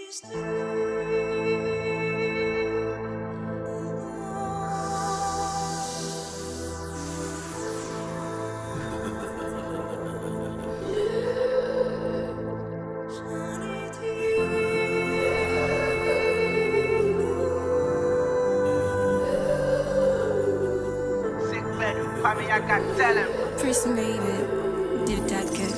I got tell him. Chris made it. Did that good?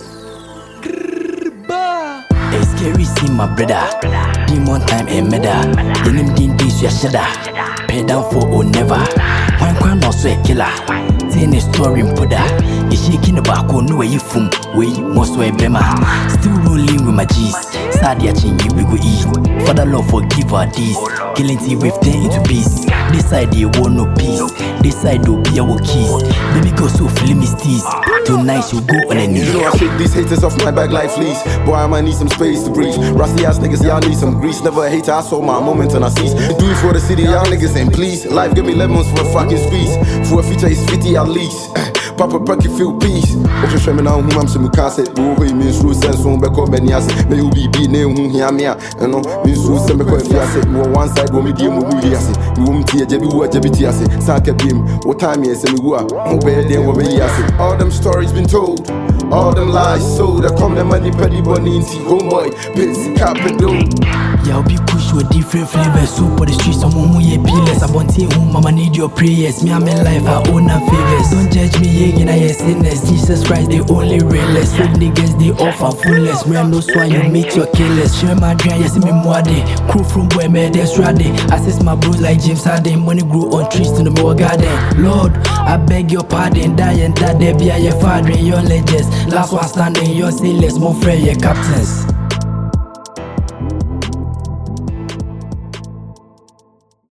It's scary, see my brother. Demon time and meda. Denim din this ya shada. Pay down for or never. One crown or so a killer. Tell a story in Poda. You shaking the back on where you from. Where you must wear bema. Still rolling with my G's. Sad yachin you we go eat. For the love forgive our deeds. Killing tea with 10 into peace. This side you want no peace. This side do be our keys. Baby go so film is tease. Tonight you go on a knee. You know I shake these haters off my back like fleas. Boy I might need some space to breathe. Rusty ass niggas y'all need some grease. Never a hater, I saw my moment and I cease. Do it for the city, y'all niggas ain't please. Life give me lemons for a fucking squeeze. For a feature is 50 at least. Papa Perky feel peace. What you showing now who I'm some cassette. Who means through sense won't back up many as may you be name who hear me. You know, means through some because if you say you one side when me deal with me as you won't tear Jebby what Jebby as Saka beam. What time is me who are then what me as all them stories been told. All them lies sold. I come the money petty bunny into homeboy. Busy cap and do. Y'all be push with different flavors. Soup for the streets, some more ye pillars. I want to home, mama need your prayers. Me, I'm in life, I own her favors. Don't judge me, yeah, and I sinners. Jesus Christ, the only realest. Fake niggas, they offer fullest. Man, no swine, you make your killers. Share my grand, yes, me more day. Crew from where me, that's ready. Assist my bros like James Harden. Money grew on trees to the more garden. Lord, I beg your pardon. Die and that, there be a your father, your legends. Last one standing, your sailors, more friend, your captains.